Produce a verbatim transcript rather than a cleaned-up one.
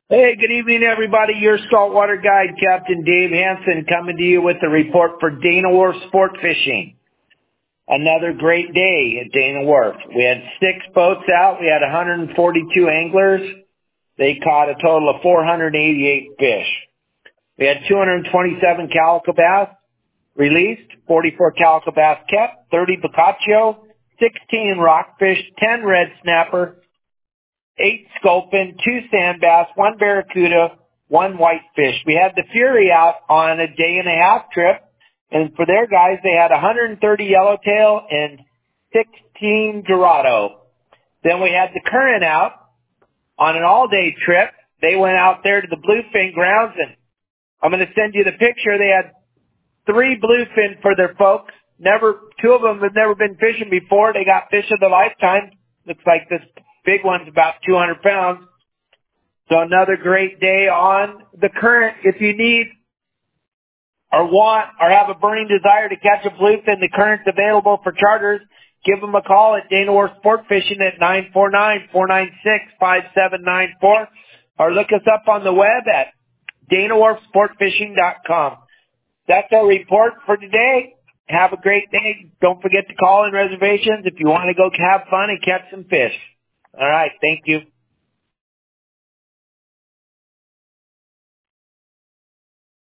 Hey, good evening, everybody. Your saltwater guide, Captain Dave Hansen, coming to you with a report for Dana Wharf Sport Fishing. Another great day at Dana Wharf. We had six boats out. We had one hundred forty-two anglers. They caught a total of four hundred eighty-eight fish. We had two hundred twenty-seven calico bass released, forty-four calico bass kept, thirty bocaccio, sixteen rockfish, ten red snapper, eight sculpin, two sand bass, one barracuda, one whitefish. We had the Fury out on a day and a half trip, and for their guys, they had one hundred thirty yellowtail and sixteen dorado. Then we had the Current out on an all-day trip. They went out there to the bluefin grounds, and I'm going to send you the picture. They had three bluefin for their folks. Never, two of them have never been fishing before. They got fish of the lifetime. Looks like this big one's about two hundred pounds. So another great day on the Current. If you need or want or have a burning desire to catch a bluefin, the Current's available for charters. Give them a call at Dana Wharf Sport Fishing at nine four nine, four nine six, five seven nine four or look us up on the web at dana wharf sport fishing dot com. That's our report for today. Have a great day. Don't forget to call in reservations if you want to go have fun and catch some fish. All right. Thank you.